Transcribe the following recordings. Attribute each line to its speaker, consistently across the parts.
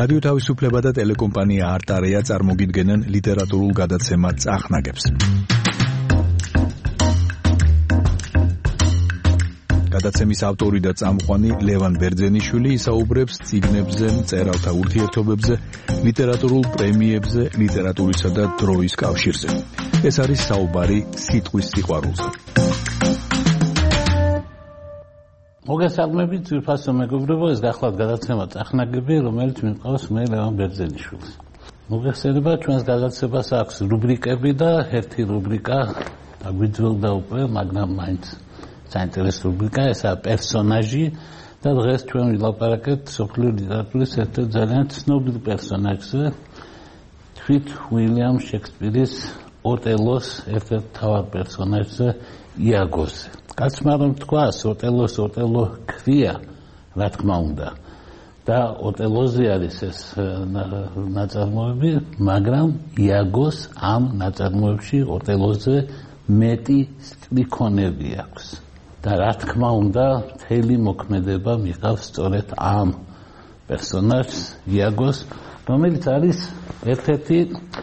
Speaker 1: რადიო თავისუფლება და ტელეკომპანია არტარეა წარმოგიდგენენ ლიტერატურულ გადაცემა წახნაგებს. გადაცემის ავტორი და წამყვანი ლევან ბერძენიშვილი ისაუბრებს წიგნებზე, მწერალთა ურთიერთობებზე, ლიტერატურულ პრემიებზე, ლიტერატურისა და დროის კავშირზე. ეს არის საუბარი სიტყვის სიყვარულზე.
Speaker 2: მოგესალმებით, ძვირფასო მეგობრებო, ეს გახლავთ გადაცემა წახნაგები, რომელიც მიყვავს მე ლევან ბერძენიშვილს. მოგესალმება, ჩვენს გადაცემას აქვს რუბრიკები და ერთი რუბრიკა დაგვიძველდა უკვე, მაგრამ მაინც საინტერესო რუბრიკა, ესაა პერსონაჟი და დღეს ჩვენ ვილაპარაკებთ სოფლიო ლიტერატურის ერთ-ერთ ძალიან ცნობილ პერსონაჟზე, თვით უილიამ შექსპირის ოტელოს ერთ-ერთ მთავარ პერსონაჟზე, იაგოზე. კაცმა რომ თქვას, ოტელოს ოტელო ქვია, რა თქმა უნდა. და ოტელოზე არის ეს ნაწარმოები, მაგრამ იაგოს ამ ნაწარმოებში ოტელოზე მეტი სტრიქონები აქვს. და რა თქმა უნდა, მთელი მოქმედება მიღავს სწორედ ამ პერსონაჟს, იაგოს, რომელიც არის ერთ-ერთი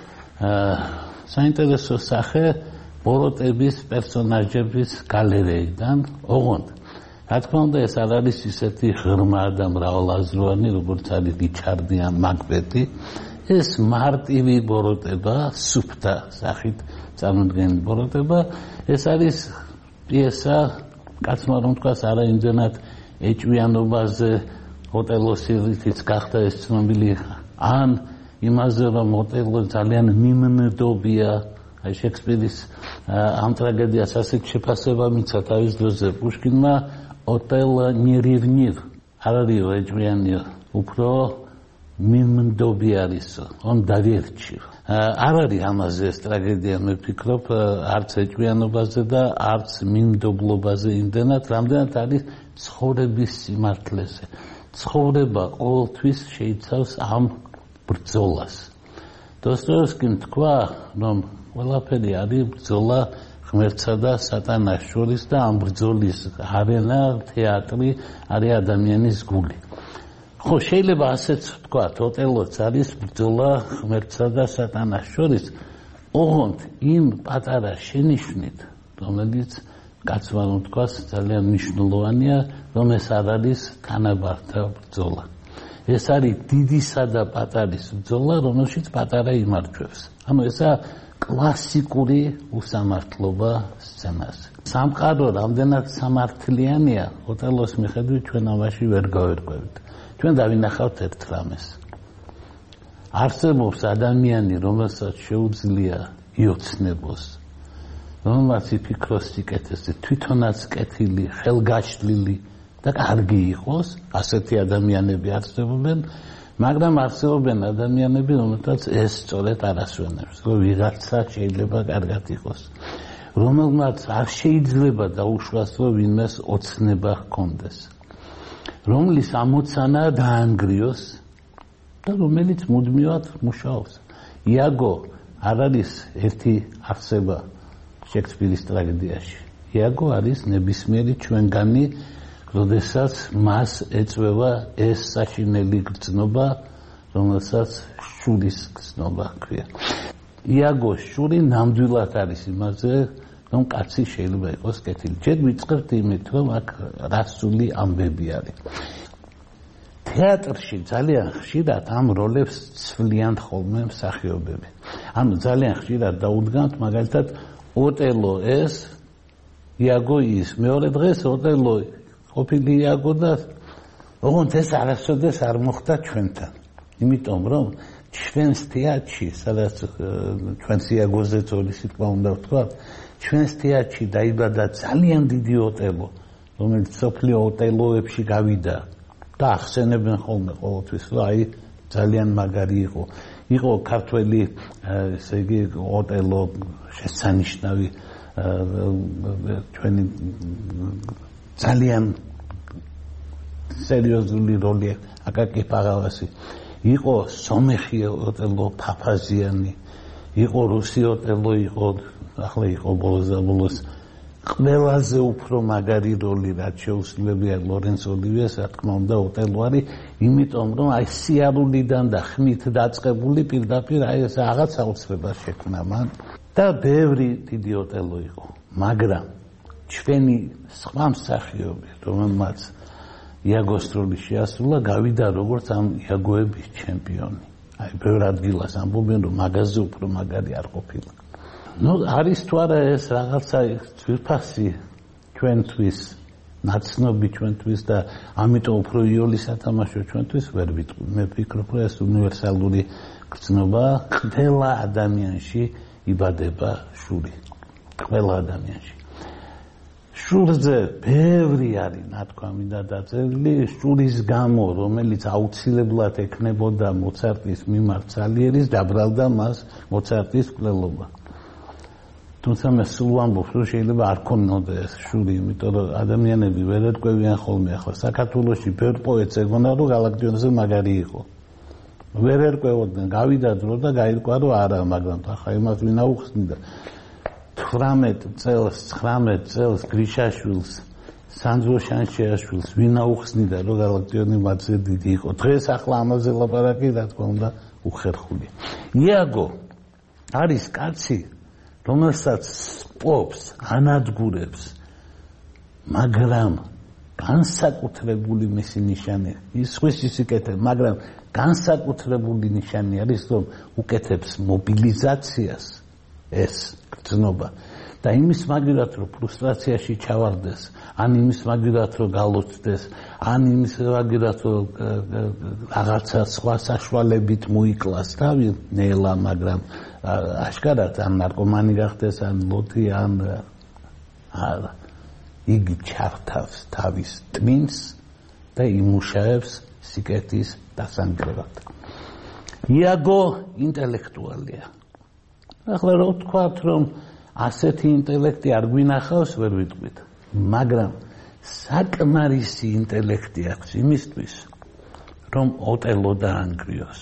Speaker 2: საინტერესო სახე ბოროტების პერსონაჟების გალერეიდან. ოღონდ, რა თქმა უნდა, ეს არ არის ისეთი ღრმა და მრავალაზროვანი, როგორც არის რიჩარდი ან მაკბეტი. ეს მარტივი ბოროტება, სუფთა სახით წარმოდგენილი ბოროტება, ეს არის პიესა, კაცმა რომ თქვას, არა იმდენად ეჭვიანობაზე, ოტელოს სირითიც გახდა ეს ცნობილი, ან იმაზე, რომ ოტელო ძალიან მიმნდობია. აი შექსპირის ამ ტრაგედიას ასეთ შეფასება მიცა თავის დროზე პუშკინმა, ოტელო ნირ არ არის ეჭვიანია, უფრო მიმნდობი არისო, on დავერჩი. არ არის ამაზე ეს ტრაგედია, მე ვფიქრობ, არც ეჭვიანობაზე და არც მიმდობლობაზე იმდენად, რამდენად არის ცხოვრების სიმართლეზე. ცხოვრება ყოველთვის შეიცავს ამ ბრძოლას. დოსტოევსკიმ თქვა, რომ ყველაფერი არის ბრძოლა ღმერთსა და სატანას შორის და ამ ბრძოლის არენა, თეატრი არის ადამიანის გული. ხო, შეიძლება ასეც ვთქვათ, ოტელოც არის ბრძოლა ღმერთსა და სატანას შორის, ოღონდ იმ პატარა შენიშვნით, რომელიც კაცმა რომ თქვას ძალიან მნიშვნელოვანია, რომ ეს არ არის თანაბართა ბრძოლა. ეს არის დიდისა და პატარის ბრძოლა, რომელშიც პატარა იმარჯვებს. ანუ ესაა კლასიკური უსამართლობა სცენაზე. სამყარო რამდენად სამართლიანია, ოტელოს მიხედვით ჩვენ ამაში ვერ გავერკვევით. ჩვენ დავინახავთ ერთ რამეს. არსებობს ადამიანი, რომელსაც შეუძლია იოცნებოს, რომელსაც იფიქროს სიკეთეზე, თვითონაც კეთილი, ხელგაშლილი და კარგი იყოს, ასეთი ადამიანები არსებობენ, მაგრამ არსებობენ ადამიანები, რომელთაც ეს სწორედ არ ასვენებს, რომ ვიღაცა შეიძლება კარგად იყოს, რომელმაც არ შეიძლება დაუშვას, რომ ვინმეს ოცნება ჰქონდეს, რომლის ამოცანა დაანგრიოს და რომელიც მუდმივად მუშაობს. იაგო არ არის ერთი არსება შექსპირის ტრაგედიაში. იაგო არის ნებისმიერი ჩვენგანი, როდესაც მას ეწვევა ეს საშინელი გრძნობა, რომელსაც შურის გრძნობა ჰქვია. იაგოს შური ნამდვილად არის იმაზე, რომ კაცი შეიძლება იყოს კეთილი. ჯერ ვიწყებთ იმით, რომ აქ რასული ამბები არის. თეატრში ძალიან ხშირად ამ როლებს ცვლიან ხოლმე მსახიობები. ანუ ძალიან ხშირად დაუდგამთ, მაგალითად, ოტელო ეს, იაგო ის. მეორე დღეს ოტელო ყოფილი იაგო და ოღონდ ეს არასოდეს არ მოხდა ჩვენთან. იმიტომ რომ ჩვენს თეატრში, სადაც ჩვენს იაგოზე ძოლის სიტყვა უნდა ვთქვა, ჩვენს თეატრში დაიბადა ძალიან დიდი ოტელო, რომელიც სოფლიო ოტელოებში გავიდა და ახსენებენ ხოლმე ყოველთვის, რომ აი ძალიან მაგარი იყო. იყო ქართველი, ესე იგი, ოტელო შესანიშნავი ჩვენი ძალიან სერიოზული როლი აკაკი პაღავასი. იყო სომეხი ოტელო ფაფაზიანი, იყო რუსი ოტელო, იყო ახლა იყო ბოლოს ყველაზე უფრო მაგარი როლი რაც შეუსრულებია ლორენს ოლივიეს, რა თქმა უნდა, ოტელო არის, იმიტომ რომ აი სიარულიდან და ხმით დაწყებული პირდაპირ აი ეს რაღაც აუცილებლად შექმნა მან და ბევრი დიდი ოტელო იყო, მაგრამ ჩვენი სხვა მსახიობი, რომელმაც იაგოს როლი შეასრულა, გავიდა როგორც ამ იაგოების ჩემპიონი. აი ბევრ ადგილას ამბობენ, რომ მაგაზე უფრო მაგარი არ ყოფილა. არის თუ არა ეს რაღაცა ძვირფასი ჩვენთვის, ნაცნობი ჩვენთვის და ამიტომ უფრო იოლი სათამაშო ჩვენთვის ვერ ვიტყვი. მე ვფიქრობ, რომ ეს უნივერსალური გრძნობა ყველა ადამიანში იბადება შური. ყველა ადამიანში. შურზე ბევრი არის ნათქვამი და დაწერილი, შურის გამო, რომელიც აუცილებლად ექნებოდა მოცარტის მიმართ სალიერის, დაბრალდა მას მოცარტის მკვლელობა. თუმცა მე სულ ვამბობ, რომ შეიძლება არ ქონოდა ეს შური, იმიტომ რომ ადამიანები ვერ ეტყვევიან ხოლმე ახლა საქართველოში ბევრ პოეტს ეგონა, რომ გალაკტიონზე მაგარი იყო. ვერ ერკვევოდნენ, გავიდა დრო და გაირკვა, რომ არა, მაგრამ ახლა იმას ვინ აუხსნიდა 19 წელს გრიშაშვილს, სანდრო შანშიაშვილს ვინ აუხსნიდა, რომ გალაკტიონი მათზე დიდი იყო. დღეს ახლა ამაზე ლაპარაკი, რა თქმა უნდა, უხერხულია. იაგო არის კაცი, რომელსაც სპობს, ანადგურებს, მაგრამ განსაკუთრებული მისი ნიშანი, ის ისიკეთებ, მაგრამ განსაკუთრებული ნიშანი არის, რომ უკეთებს მობილიზაციას ეს გრძნობა და იმის მაგივრად, რომ ფრუსტრაციაში ჩავარდეს, ან იმის მაგივრად, რომ გალოცდეს, ან იმის მაგივრად, რომ რაღაცა სხვა საშუალებით მოიკლას თავი ნელა, მაგრამ აშკარად ან ნარკომანი გახდეს, ან ლოთი, ან იგი ჩართავს თავის ტვინს და იმუშავებს სიკეთის დასანგრევად. იაგო ინტელექტუალია. ახლა რო ვთქვათ, რომ ასეთი ინტელექტი არ გვინახავს, ვერ ვიტყვით, მაგრამ საკმარისი ინტელექტი აქვს იმისთვის, რომ ოტელო დაანგრიოს.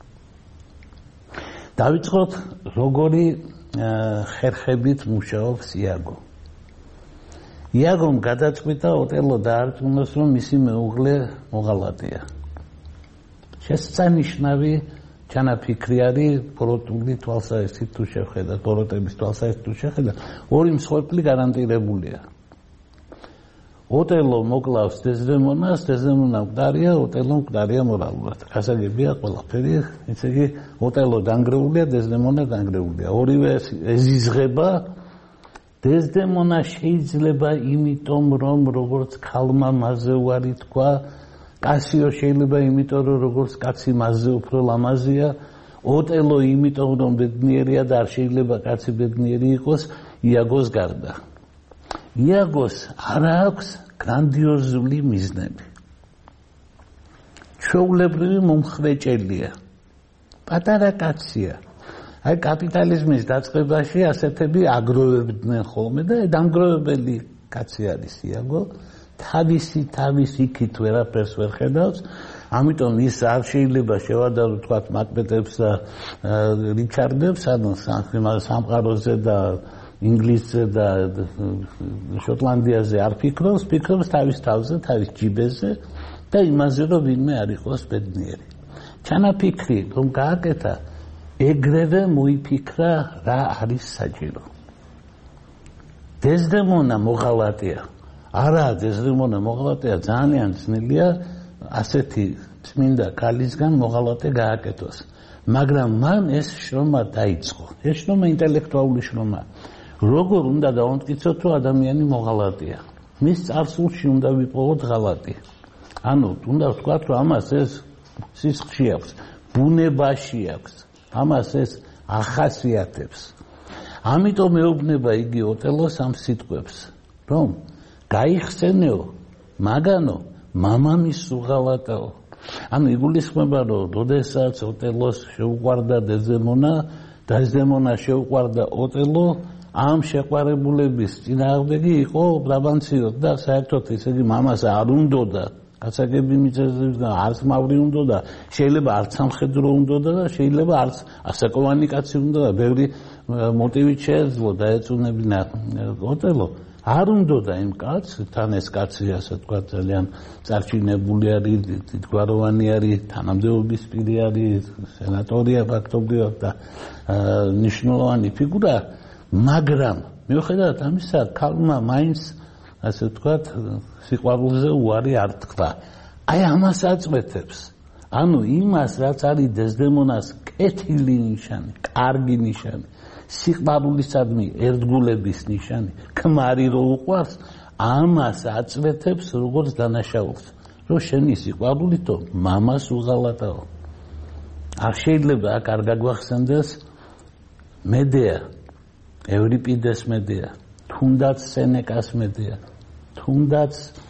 Speaker 2: დავიწყოთ, როგორი ხერხებით მუშაობს იაგო. იაგომ გადაწყვიტა ოტელო დაარწმუნოს, რომ მისი მეუღლე მოღალატეა. შესანიშნავი ჩანაფიქრი არის ბოროტული თვალსაჩინო თუ შეხედათ, ბოროტების თვალსაჩინო თუ შეხედათ, ორი მსხვერპლი გარანტირებულია. ოტელო მოკლავს დეზდემონას, დეზდემონა მკვდარია, ოტელო მკვდარია მორალურად. გასაგებია ყველაფერი, ესე იგი ოტელო დანგრეულია, დეზდემონა დანგრეულია. ორივე ეზიზღება. დეზდემონა შეიძლება იმიტომ, რომ როგორც ქალმა მასზე უარი თქვა, კასიო შეიძლება იმიტომ, რომ როგორც კაცი მასზე უფრო ლამაზია, ოტელო იმიტომ, რომ ბედნიერია და არ შეიძლება კაცი ბედნიერი იყოს იაგოს გარდა. იაგოს არ აქვს გრანდიოზული მიზნები. ჩვეულებრივი მომხრეჭელია. პატარა კაცია. აი კაპიტალიზმის დაწყებაში ასეთები აგროვებდნენ ხოლმე და დამგროვებელი კაცი არის იაგო. თავის იქით ვერაფერს ვერ ხედავს, ამიტომ ის არ შეიძლება შევადარო თქვათ მაკბეტებს და რიჩარდებს, ანუ სამყაროზე და ინგლისზე და შოტლანდიაზე არ ფიქრობს, ფიქრობს თავის თავზე, თავის ჯიბეზე და იმაზე, რომ ვინმე არ იყოს ბედნიერი. ჩანაფიქრი რომ გააკეთა, ეგრევე მოიფიქრა რა არის საჭირო. დეზდემონა მოღალატეა. არა, დეზდემონა მოღალატეა, ძალიან ძნელია ასეთი წმინდა ქალისგან მოღალატე გააკეთოს. მაგრამ მან ეს შრომა დაიწყო. ეს შრომა ინტელექტუალური შრომა. როგორ უნდა დავამტკიცოთ, რომ ადამიანი მოღალატეა? მის წარსულში უნდა ვიპოვოთ ღალატი. ანუ უნდა ვთქვათ, რომ ამას ეს სისხლში აქვს, ბუნებაში აქვს. ამას ეს ახასიათებს. ამიტომ ეუბნება იგი ოტელოს ამ სიტყვებს, რომ გაიხსენეო, მაგანო, მამამის უღალატაო. ანუ იგულისხმება, რომ როდესაც ოტელოს შეუყვარდა დეზდემონა, დეზდემონა შეუყვარდა ოტელო, ამ შეყვარებულების წინააღმდეგი იყო ბრაბანციო და საერთოდ ესე იგი მამას არ უნდოდა კაცაგები მიწებისგან არც მავრი უნდოდა, შეიძლება არც სამხედრო უნდოდა და შეიძლება არც ასაკოვანი კაცი უნდა და ბევრი მოტივით შეეძლო დაეწუნებინა ოტელო არ უნდოდა იმ კაცს თან ეს კაცი ასე თქვა ძალიან წარჩინებული არის დიდგვაროვანი არის თანამდებობის პირი არის სენატორია ფაქტობრივად და ნიშნულოვანი ფიგურა მაგრამ მიუხედავად ამისა ქალმა მაინც ასე თქვა სიყვარულზე უარი არ თქვა აი ამას აწყვეტებს ანუ იმას რაც არის დეზდემონას კეთილი ნიშანი კარგი ნიშანი სიყვარულისადმი ერთგულების ნიშანი ქმარი რო უყვარს ამას აწვეთებს როგორც დანაშაულს რომ შენი სიყვარულითო მამას უღალატაო არ შეიძლება აქ არ გაგვახსენდეს მედეა ევრიპიდეს მედეა თუნდაც სენეკას მედეა თუნდაც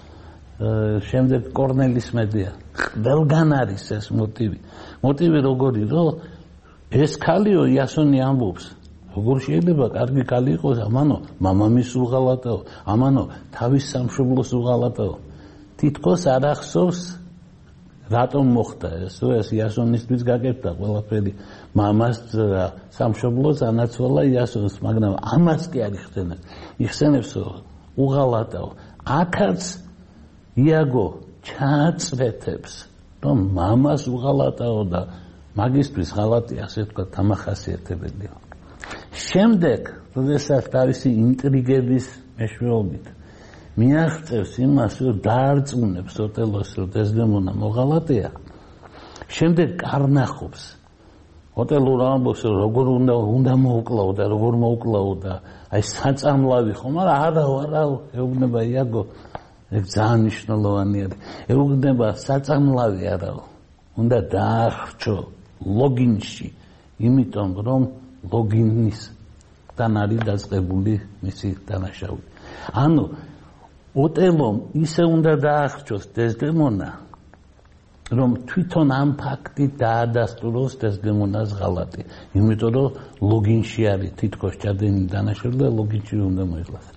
Speaker 2: შემდეგ კორნელის მედეა ყველგან არის ეს მოტივი როგორი რომ ეს ქალიო იასონი ამბობს როგორ შეიძლება კარგი ქალი იყოს ამანო მამამის უღალატაო ამანო თავის სამშობლოს უღალატაო თითქოს არ ახსოვს რატომ მოხდა ეს იასონისთვის გაკეთდა ყველაფერი მამას სამშობლოს ანაცვალა იასონს მაგრამ ამას კი არ იხსენებს უღალატაო აქაც იაგო ჩააწვეთებს რომ მამას უღალატაო და მაგისტრის ღალატი ასე თქვა დამახასიათებელია შემდეგ როდესაც თავისი ინტრიგების მეშვეობით მიაღწევს იმას რომ დაარწმუნებს ოტელოს რომ დეზდემონა მოღალატეა შემდეგ კარნახობს ოტელო ამბობს რომ როგორ უნდა მოუკლაო და როგორ მოუკლაო და აი საწამლავი ხომ არა ეუბნება იაგო ეგ ძალიან მნიშვნელოვანი არის ეუბნება საწამლავი არაო უნდა დაახრჩო ლოგინში იმიტომ რომ ლოგინისთან არის დაწყებული მისი დანაშაული ანუ ოტელომ ისე უნდა დაახრჩოს დეზდემონა რომ თვითონ ამ ფაქტით დაადასტუროს დეზდემონას ღალატი იმიტომ რომ ლოგინში არის თითქოს ჩადენი დანაშაული და ლოგინში უნდა მოიყვას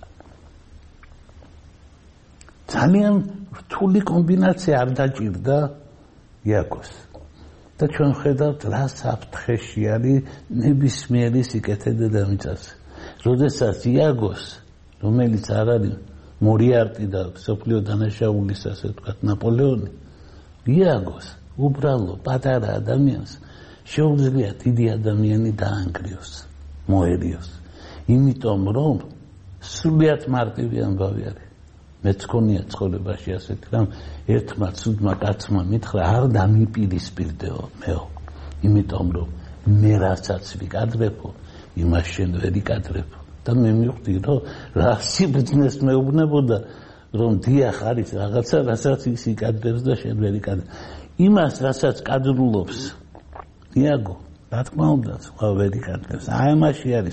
Speaker 2: ძალიან რთული კომბინაცია არ დაჭირდა იაკოს და ჩვენ ხედავთ რა საფრთხეში არის ნებისმიერი სიკეთე დედამიწაზე როდესაც იაგოს რომელიც არ არის მორიარტი და სოფლიო დანაშაულის ასე ვთქვათ ნაპოლეონი იაგოს უბრალო პატარა ადამიანს შეუძლია დიდი ადამიანი დაანგრიოს მოერიოს იმიტომ რომ სულიად მარტივი ამბავი არის მეც ქონია ცხოვრებაში ასეთი რამ ერთმა ცუდმა კაცმა მითხრა არ დამიპირისპირდეო მეო იმიტომ რომ მე რასაც ვიკადრებო იმას შენ ვერ იკადრებო და მე მივხვდი რომ რა სიბრძნეს მეუბნებოდა რომ დიახ არის რაღაცა რასაც ის იკადრებს და შენ ვერ იკადრებ იმას რასაც კადრულობს იაგო რა თქმა უნდა სხვა ვერ იკადრებს აი ამაში არის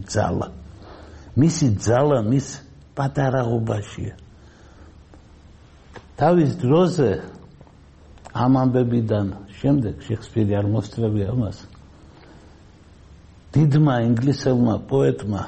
Speaker 2: მისი ძალა მის პატარაობაშია თავის დროზე ამ ამბებიდან შემდეგ შექსპირი არ მოსწრებია ამას დიდმა ინგლისელმა პოეტმა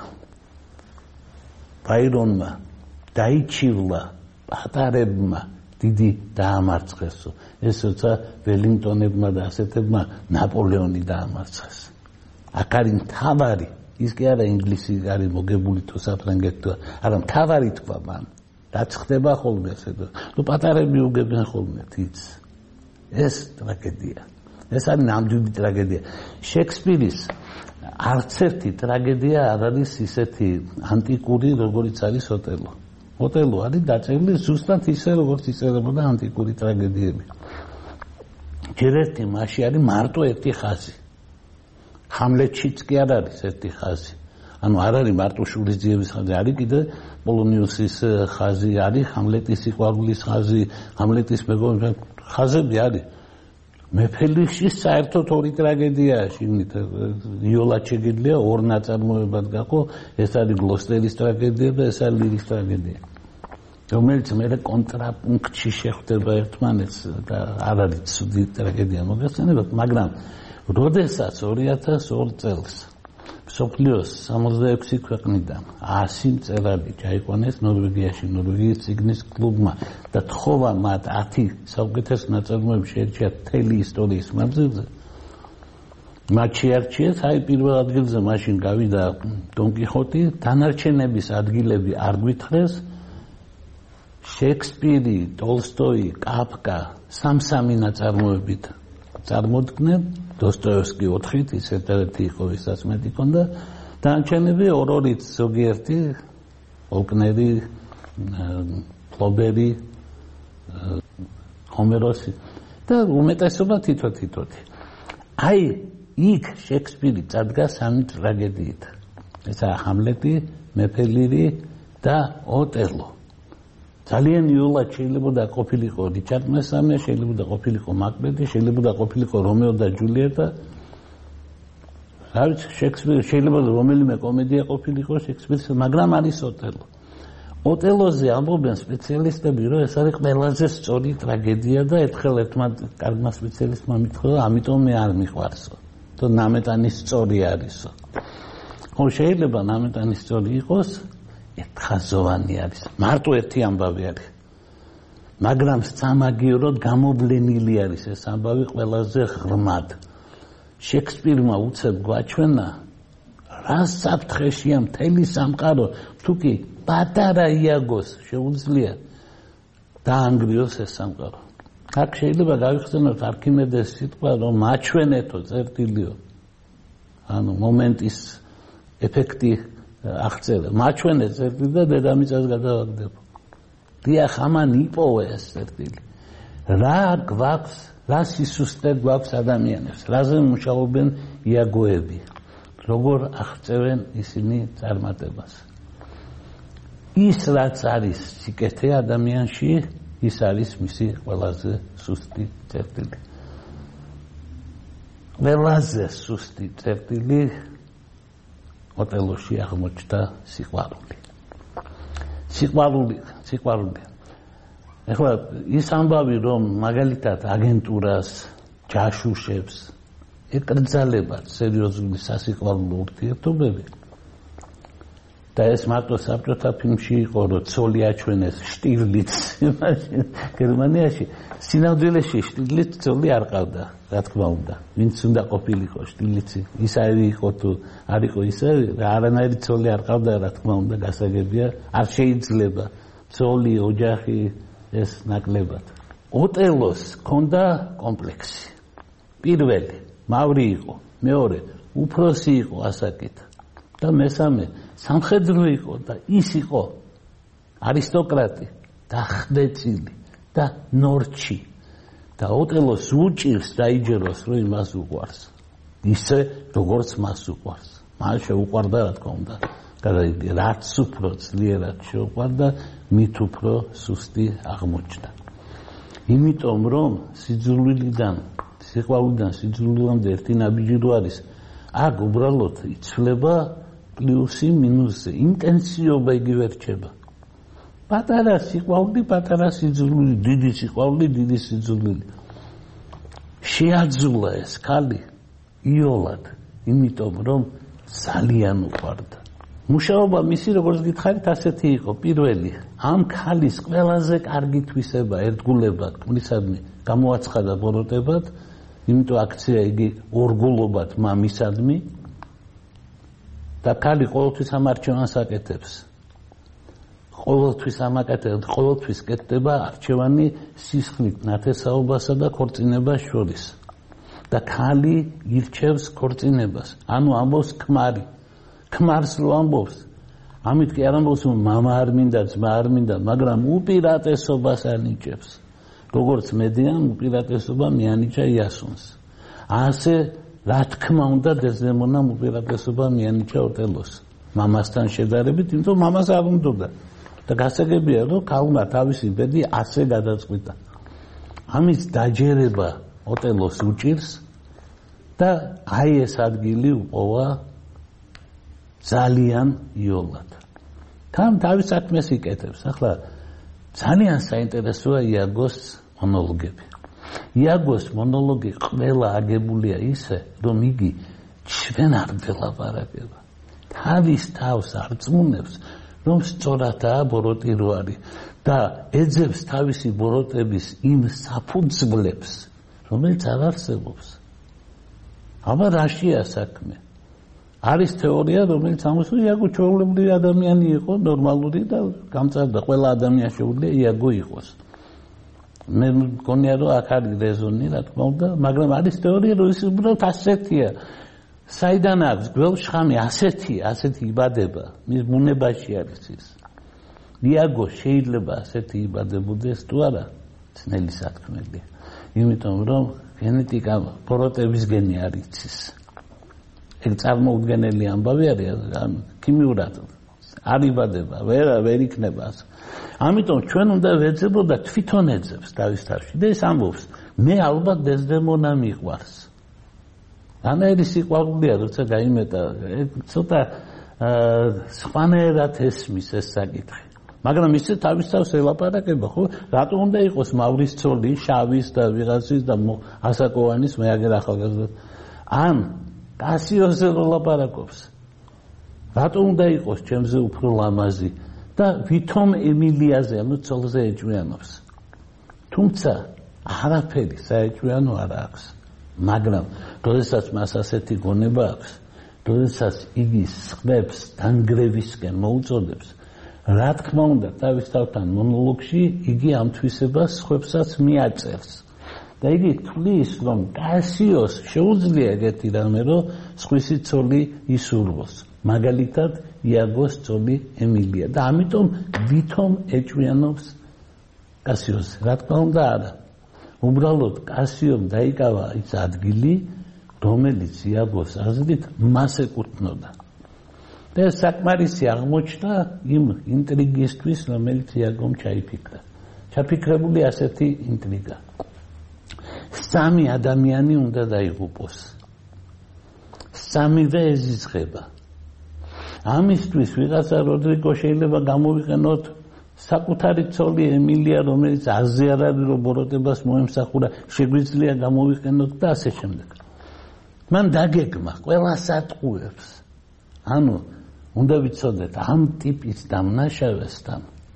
Speaker 2: ბაირონმა დაიჩივლა პატარებმა დიდი დაამარცხესო ეს როცა ველინგტონებმა და ასეთებმა ნაპოლეონი დაამარცხეს აქ არის მთავარი ის კი არა ინგლისი არის მოგებული თუ საფრანგეთი არა მთავარი თქვა მან რაც ხდება ხოლმე ასე თუ პატარები უგებენ ხოლმე თიც ეს ტრაგედია ეს არის ნამდვილი ტრაგედია შექსპირის არც ერთი ტრაგედია არ არის ისეთი ანტიკური როგორიც არის ოტელო არის დაწერილი ზუსტად ისე როგორც იწერებოდა ანტიკური ტრაგედიები ჯერ ერთი მასში არის მარტო ერთი ხაზი ჰამლეტშიც კი არ არის ერთი ხაზი ანუ არ არის მარტო შურისძიების ხაზი არის კიდე პოლონიუსის ხაზი არის ჰამლეტის სიყვარულის ხაზი ჰამლეტის მეგობრული ხაზები არის მეფელიხშის საერთოდ ორი ტრაგედიაა შიგნით იოლად შეგიძლია ორ ნაწარმოებად გაყო ეს არის გლოსტერის ტრაგედია და ეს არის ლირის ტრაგედია რომელიც მე კონტრაპუნქტში შეხვდება ერთმანეთს და არ არის ცუდი ტრაგედია მოგეხსენებათ მაგრამ როდესაც 2002 წელს მსოფლიოს 66 ქვეყნიდან 100 მწერალი ჩაიყვანეს ნორვეგიაში ნორვეგიის ციგნის კლუბმა და თხოვა მათ 10 საუკეთესო ნაწარმოები შეერჩიათ მთელი ისტორიის მანძილზე მათ შეარჩიეს, აი პირველ ადგილზე მაშინ გავიდა დონ კიხოტი, დანარჩენების ადგილები არ გვითხრეს. შექსპირი, ტოლსტოი, კაფკა სამ-სამი ნაწარმოებით წარმოდგნენ, დოსტოევსკი 4-ით, ის ერთ-ერთი იყო, ვისაც მეტი ჰქონდა, დანარჩენები ორ-ორით, ზოგიერთი ოლკნერი, ფლობერი, ჰომეროსი და უმეტესობა თითო-თითოთი. აი იქ შექსპირი წადგა სამი ტრაგედიით. ესაა ჰამლეტი, მეფე ლირი და ოტელო. ძალიან იოლად შეიძლება ყოფილიყო რიჩარდ მესამე, შეიძლება ყოფილიყო მაკბეთი, შეიძლება ყოფილიყო რომეო და ჯულიეტა. რაც შექსპირი შეიძლება რომელიმე კომედია ყოფილიყო შექსპირის, მაგრამ არის ოტელო. ოტელოზე ამბობენ სპეციალისტები, რომ ეს არის ყველაზე სწორი ტრაგედია და ერთხელ ერთმა კარგმა სპეციალისტმა მითხრა, ამიტომ მე არ მიყვარსო. და ნამეტანი სწორი არისო. ხო შეიძლება ნამეტანი სწორი იყოს, ერთხაზოვანი არის. მარტო ერთი ამბავი არის. მაგრამ სამაგიეროდ გამოვლენილი არის ეს ამბავი ყველაზე ღრმად. შექსპირმა უცებ გვაჩვენა, რა საფრთხეშია მთელი სამყარო, თუ კი პატარა იაგოს შეუძლია დაანგრიოს ეს სამყარო. აქ შეიძლება გავიხსენოთ არქიმედეს სიტყვა, რომ მაჩვენეთო წერტილიო. ანუ მომენტის ეფექტი აღწერა. მაჩვენე წერტილი და დედამიწას გადავაგდებო. დიახ, ამან იპოვე ეს წერტილი. რა გვაქვს, რა სისუსტე გვაქვს ადამიანებს, რაზე მუშაობენ იაგოები, როგორ აღწევენ ისინი წარმატებას. ის რაც არის სიკეთე ადამიანში, ის არის მისი ყველაზე სუსტი წერტილი. ყველაზე სუსტი წერტილი ოტელოში აღმოჩნდა სიყვარული. სიყვარული. ეხლა ის ამბავი, რომ მაგალითად აგენტურას, ჯაშუშებს ეკრძალებათ სერიოზული სასიყვარულო ურთიერთობები. და ეს მარტო საბჭოთა ფილმში იყო, რომ ცოლი აჩვენეს შტირლიცს გერმანიაში. სინამდვილეში შტირლიცს ცოლი არ ყავდა, რა თქმა უნდა. ვინც უნდა ყოფილიყო შტირლიცი, ისევი იყო თუ არ იყო ისევი, არანაირი ცოლი არ ყავდა, რა თქმა უნდა, გასაგებია, არ შეიძლება ცოლი, ოჯახი ეს ნაკლებად. ოტელოს ჰქონდა კომპლექსი. პირველი, მავრი იყო, მეორე, უფროსი იყო ასაკით. და მესამე სამხედრო იყო და ის იყო არისტოკრატი და ხდეწილი და ნორჩი და ოტელოს უჭირს დაიჯეროს, რომ იმას უყვარს ისე როგორც მას უყვარს. მან შეუყვარდა, რა თქმა უნდა, გადაიდი რაც უფრო ძლიერად შეუყვარდა, მით უფრო სუსტი აღმოჩნდა. იმიტომ რომ სიძულვილიდან სიძულვილამდე ერთი ნაბიჯი რო არის, აქ უბრალოდ იცვლება პლუსი მინუსი, ინტენსიობა იგივე რჩება. პატარა სიყვარული, პატარა სიძულვილი, დიდი სიყვარული, დიდი სიძულვილი. შეაძულა ეს ქალი იოლად, იმიტომ რომ ძალიან უყვარდა. მუშაობა მისი, როგორც გითხარით, ასეთი იყო. პირველი, ამ ქალის ყველაზე კარგი თვისება, ერთგულება ქმრისადმი გამოაცხადა ბოროტებად, იმიტომ აქცია იგი ორგულობად მამისადმი. და ქალი ყოველთვის ამ არჩევანს აკეთებს. ყოველთვის კეთდება არჩევანი სისხლით, ნათესაობასა და ქორწინებას შორის. და ქალი ირჩევს ქორწინებას. ანუ ამბობს ქმარი. ქმარს რო ამბობს, ამით კი არ ამბობს, რომ მამა არ მინდა, ძმა არ მინდა, მაგრამ უპირატესობას ანიჭებს. როგორც მედიან, უპირატესობა მიანიჭა იასონს. ასე რა თქმა უნდა დეზდემონამ უპირატესობა მიანიჭა ოტელოს მამასთან შედარებით, იმიტომ მამას არ უნდოდა. და გასაგებია, რომ ქალმა თავისი ბედი ასე გადაწყვიტა. ამის დაჯერება ოტელოს უჭირს და აი ეს ადგილი უპოვა ძალიან იოლად. თან თავის საქმეს იკეთებს. ახლა ძალიან საინტერესოა იაგოს მონოლოგები. იაგოს მონოლოგი ყველა აგებულია ისე, რომ იგი ჩვენ არ ველაპარაკება. თავის თავს არწმუნებს, რომ სწორადაა ბოროტი რო არის და ეძებს თავისი ბოროტების იმ საფუძვლებს, რომელიც არ არსებობს. აბა რაშია საქმე? არის თეორია, რომელიც ამოსული იაგო ჩვეულებრივი ადამიანი იყო, ნორმალური და გამწარდა ყველა ადამიანს შეუძლია იაგო იყოს. მე მგონია რომ აქ არის რეზონი, რა თქმა უნდა, მაგრამ არის თეორია, რომ ის უბრალოდ ასეთია. საიდან აქვს გველშხამი ასეთი იბადება, მის ბუნებაში არის ის. იაგო შეიძლება ასეთი იბადებოდეს თუ არა, ძნელი საქმეა. იმიტომ რომ გენეტიკა ბოროტების გენი არ იცის. ეგ წარმოუდგენელი ამბავი არის, ქიმიურად არ იბადება, ვერ იქნება. ამიტომ ჩვენ უნდა ვეძებოდა თვითონ ეძებს თავის თავში და ეს ამბობს, მე ალბათ დეზდემონა მიყვარს. ანაირი სიყვარულია, როცა გაიმეტა, ცოტა სხვანაირად ესმის ეს საკითხი. მაგრამ ისე თავის თავს ელაპარაკება, ხო? რატო უნდა იყოს მავრის ცოლი, შავის და ვიღაცის და ასაკოვანის მეაგერ ახალგაზრდა? ან კასიოსზე ელაპარაკობს. რატო უნდა იყოს ჩემზე უფრო ლამაზი და ვითომ ემილიაზე, ანუ ცოლზე ეჭვიანობს. თუმცა არაფერი საეჭვიანო არ აქვს. მაგრამ როდესაც მას ასეთი გონება აქვს, როდესაც იგი სხვებს დანგრევისკენ მოუწოდებს, რა თქმა უნდა, თავის თავთან მონოლოგში იგი ამ თვისებას სხვებსაც მიაწერს. და იგი თვლის, რომ კასიოს შეუძლია ეგეთი რამე, რომ სხვისი ცოლი ისურვოს. მაგალითად, იაგოს ცოლი ემილია და ამიტომ ვითომ ეჭვიანობს კასიოსზე. რა თქმა უნდა, არა. უბრალოდ კასიომ დაიკავა ის ადგილი, რომელიც იაგოს აზრით მას ეკუთვნოდა. და საკმარისი აღმოჩნდა იმ ინტრიგისთვის, რომელიც იაგომ ჩაიფიქრა. ჩაფიქრებული ასეთი ინტრიგა. სამი ადამიანი უნდა დაიღუპოს. სამივე ეზიზღება. ამისთვის ვიღაცა როდრიგო შეიძლება გამოვიყენოთ საკუთარი ცოლი ემილია, რომელიც აზე არ არის, რომ ბოროტებას მოემსახურა, შეგვიძლია გამოვიყენოთ და ასე შემდეგ. მან დაგეგმა ყველა სატყუებს. ანუ უნდა ვიცოდეთ, ამ ტიპის დამნაშავესთან,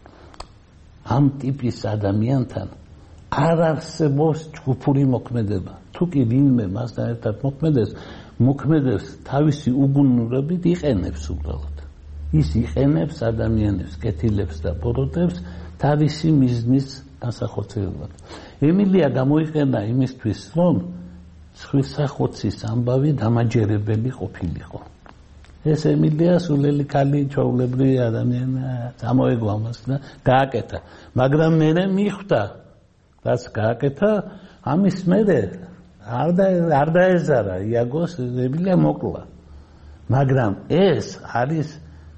Speaker 2: ამ ტიპის ადამიანთან არ არსებობს ჯგუფური მოქმედება. თუ კი ვინმე მასთან ერთად მოქმედებს თავისი უგუნურობით იყენებს უბრალოდ. ის იყენებს ადამიანებს, კეთილებს და ბოროტებს თავისი მიზნის განსახორციელებლად. ემილია გამოიყენა იმისთვის, რომ სხვისახოცის ამბავი დამაჯერებელი ყოფილიყო. ეს ემილია სულელი ქალი ჩვეულებრივი ადამიანია, წამოეგო ამას და გააკეთა. მაგრამ მერე მიხვდა, რაც გააკეთა, ამის მერე არ დაეზარა იაგოს, ემილია მოკლა. მაგრამ ეს არის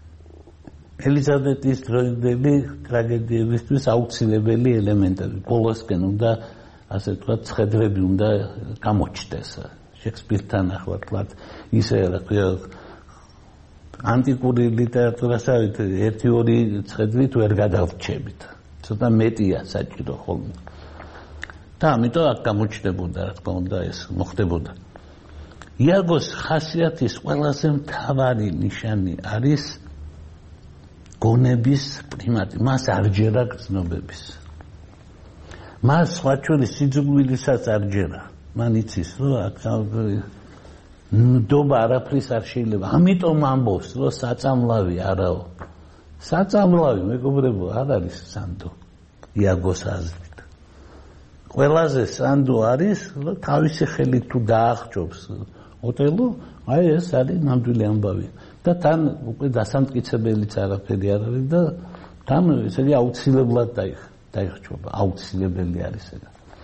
Speaker 2: ელიზაბეთის დროინდელი ტრაგედიებისთვის აუცილებელი ელემენტები. ბოლოსკენ უნდა, ასე ვთქვათ, ცხედრები უნდა გამოჩნდეს. შექსპირთან ახლად ისე რა ქვია, ანტიკური ლიტერატურასავით 1-2 ცხედრით ვერ გადავრჩებით. ცოტა მეტია საჭირო ხოლმე. და ამიტომ აქ გამოჩნდებოდა, რა თქმა უნდა, ეს მოხდებოდა. იაგოს ხასიათის ყველაზე მთავარი ნიშანი არის გონების პრიმატი. მას არ ჯერა გრძნობების. მას სხვა ჩვეულის სიძულვილისაც არ ჯერა. მან იცის, რომ აქ ნდობა არაფრის არ შეიძლება. ამიტომ ამბობს, რომ საწამლავი არაო. საწამლავი, მეგობრებო, არ არის სანდო. იაგოს აზრით. ყველაზე სანდო არის, რომ თავისი ხელით თუ დაახჯობს ოტელო, აი ეს არის ნამდვილი ამბავი. და თან უკვე დასამტკიცებელიც არაფერი არ არის და თან ესე იგი აუცილებლად დაიხჯობა. აუცილებელი არის ეს.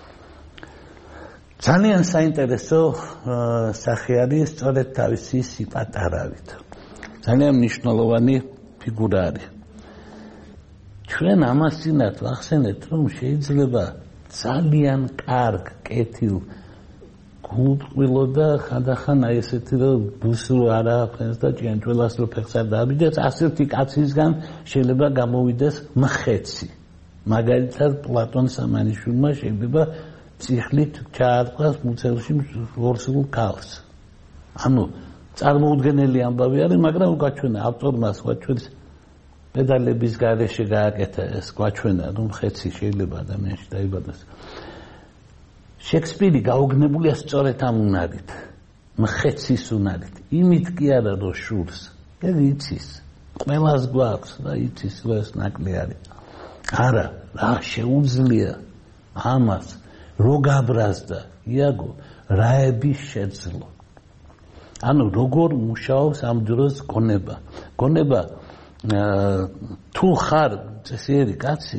Speaker 2: ძალიან საინტერესო სახე არის სწორედ თავისი სიპატარავით. ძალიან მნიშვნელოვანი ფიგურა არის. ჩვენ ამასინათ ვახსენეთ, რომ შეიძლება ძალიან კარგ, კეთილ, გულყვილო და ხანდახან აი ესეთი რომ ბუსრო არ ააფრენს და ჭიანჭველას რო ფეხს არ დააბიჯებს, ასეთი კაცისგან შეიძლება გამოვიდეს მხეცი. მაგალითად პლატონ სამანიშვილმა შეიძლება ციხლით ჩაარტყას მუცელში ორსულ ქალს. ანუ წარმოუდგენელი ამბავი არის, მაგრამ უკაჩვენა ავტორმა სხვაჩვენს პედალების გარეშე გააკეთა ეს გვაჩვენა, რომ მხეცი შეიძლება ადამიანში დაიბადოს. შექსპირი გაუგნებულია სწორედ ამ უნარით. მხეცის უნარით. იმით კი არა რომ შურს, იცის. ყველას გვაქვს და იცის რომ ეს ნაკლი არის. არა, რა შეუძლია ამას რო გაბრაზდა იაგო რაების შეძლო. ანუ როგორ მუშაობს ამ დროს გონება. გონება თუ ხარ წესიერი კაცი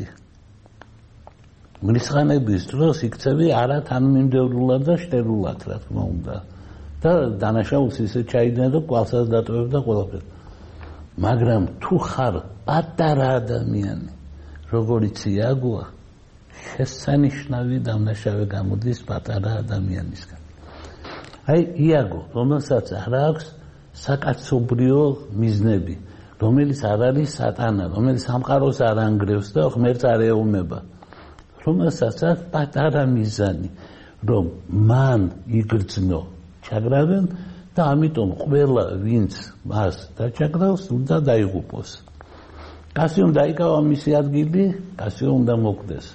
Speaker 2: მრისხანების დროს იქცევი არა თანმიმდევრულად და შტერულად, რა თქმა უნდა. და დანაშაულს ისე ჩაიდნენ რომ კვალსაც დატოვებ და ყველაფერს. მაგრამ თუ ხარ პატარა ადამიანი, როგორიც იაგოა, შესანიშნავი დამნაშავე გამოდის პატარა ადამიანისგან. აი იაგო, რომელსაც არ აქვს საკაცობრიო მიზნები, რომელიც არ არის სატანა, რომელიც სამყაროს არ ანგრევს და ღმერთს არ ეომება, რომელსაც აქვს პატარა მიზანი, რომ მან იგრძნო, ჩაგრავენ და ამიტომ ყველა ვინც მას დაჩაგრავს, უნდა დაიღუპოს. კასიომ დაიკავა მისი ადგილი, კასიო უნდა მოკვდეს.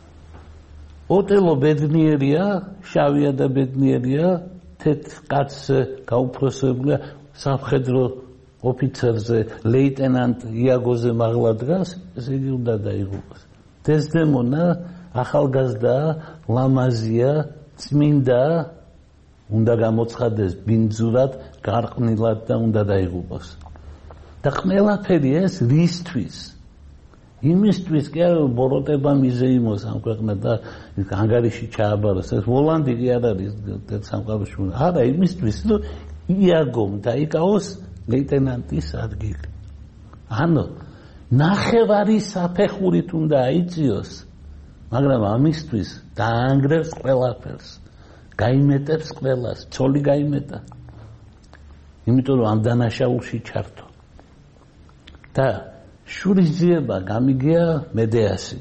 Speaker 2: ოტელო ბედნიერია, შავია და ბედნიერია, თეთრ კაცს გაუფროსებულია სამხედრო ოფიცერზე, ლეიტენანტ იაგოზე მაღლა დგას, ესე იგი უნდა დაიღუპოს. დესდემონა ახალგაზრდა, ლამაზია, წმინდა, უნდა გამოცხადდეს ბინძურად, გარყვნილად და უნდა დაიღუპოს. და ყველაფერი ეს რისთვის? იმისთვის კი არა ბოროტება მიზეიმოს ამ ქვეყნად და ანგარიში ჩააბაროს. ეს ვოლანდი კი არ არის სამყაროში. არა, იმისთვის რომ იაგომ დაიკავოს ლეიტენანტის ადგილი. ანუ ნახევარი საფეხურით უნდა აიწიოს, მაგრამ ამისთვის დაანგრევს ყველაფერს. გაიმეტებს ყველას, ცოლი გაიმეტა. იმიტომ რომ ამ დანაშაულში ჩართო. და შურის ძიება გამიგია მედეასი.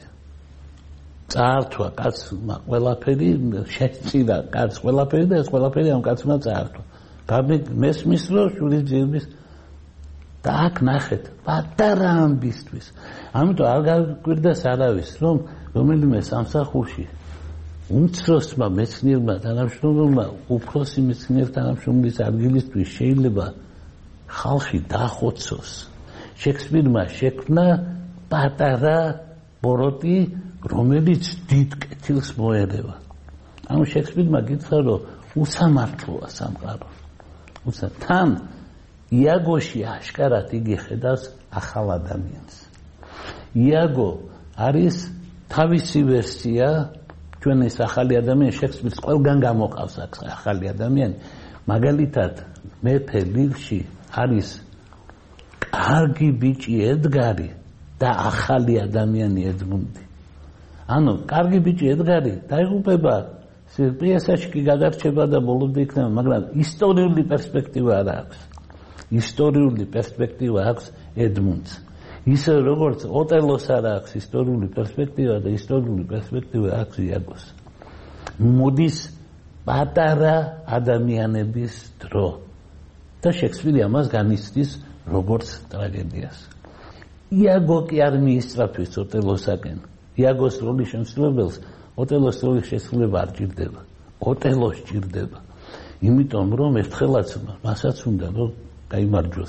Speaker 2: წაართვა კაცმა ყველაფერი, შეწირა კაცს ყველაფერი და ეს ყველაფერი ამ კაცმა წაართვა. მესმის რომ შურის ძიების და აქ ნახეთ, პატარა ამბისთვის. ამიტომ არ გაგვირდეს არავის, რომ რომელიმე სამსახურში უმცროსმა მეცნიერმა თანამშრომელმა უფროსი მეცნიერ თანამშრომლის ადგილისთვის შეიძლება ხალხი დახოცოს. შექსპირმა შექმნა პატარა ბოროტი, რომელიც დიდ კეთილს მოერევა. ანუ შექსპირმა გითხრა, რომ უსამართლოა სამყარო. თან იაგოში აშკარად იგი ხედავს ახალ ადამიანს. იაგო არის თავისი ვერსია, ჩვენ ეს ახალი ადამიანი შექსპირს ყველგან გამოყავს ახალი ადამიანი. მაგალითად, მეფე ლირში არის კარგი ბიჭი ედგარი და ახალი ადამიანი ედმუნდი. ანუ კარგი ბიჭი ედგარი დაიღუპება, პიესაში კი გადარჩება და ბოლომდე იქნება, მაგრამ ისტორიული პერსპექტივა არ აქვს. ისტორიული პერსპექტივა აქვს ედმუნდს. ისე როგორც ოტელოს არ აქვს ისტორიული პერსპექტივა და ისტორიული პერსპექტივა აქვს იაგოს. მოდის პატარა ადამიანების დრო და შექსპირი ამას განიცდის როგორც ტრაგედიას. იაგო კი არ მიისწრაფვის ოტელოსაკენ. იაგოს როლის შემსრულებელს ოტელოს როლის შესრულება არ ჭირდება. ოტელოს ჭირდება. იმიტომ რომ ერთხელაც მასაც უნდა რომ გაიმარჯვოს.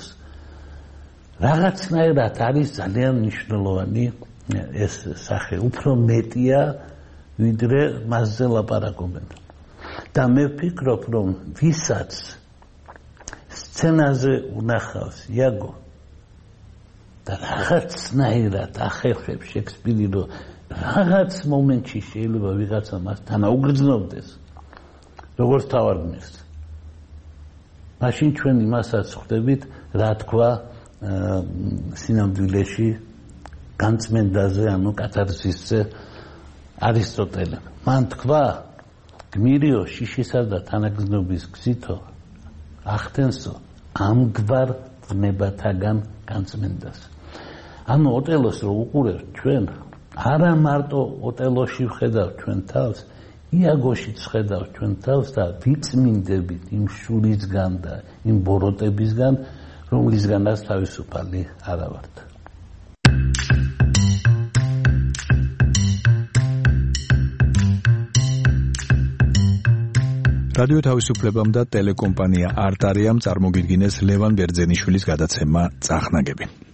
Speaker 2: რაღაცნაირად არის ძალიან მნიშვნელოვანი ეს სახე, უფრო მეტია ვიდრე მასზე ლაპარაკობენ. და მე ვფიქრობ, რომ ვისაც სცენაზე უნახავს იაგო და რაღაცნაირად ახერხებს შექსპირი, რომ რაღაც მომენტში შეიძლება ვიღაცა მასთან აუგრძნობდეს, როგორც თავარგმნელს. მაშინ ჩვენ იმასაც ხვდებით, რა თქვა სინამდვილეში განწმენდაზე, ანუ კათარსისზე არისტოტელემ. მან თქვა, გმირიო შიშისა და თანაგრძნობის გზითო ახდენსო ამგვარ ძმებათაგან განწმენდას. ანუ ოტელოს რო უყურებთ ჩვენ, არა მარტო ოტელოში ვხედავთ ჩვენ თავს, იაგოშიც ვხედავთ ჩვენ თავს და ვიწმინდებით იმ შურისგან და იმ ბოროტებისგან, რომლისგანაც თავისუფალი არა ვართ.
Speaker 1: რადიო თავისუფლებამ და ტელეკომპანია არტარიამ წარმოგიდგინეს ლევან ბერძენიშვილის გადაცემა წახნაგები.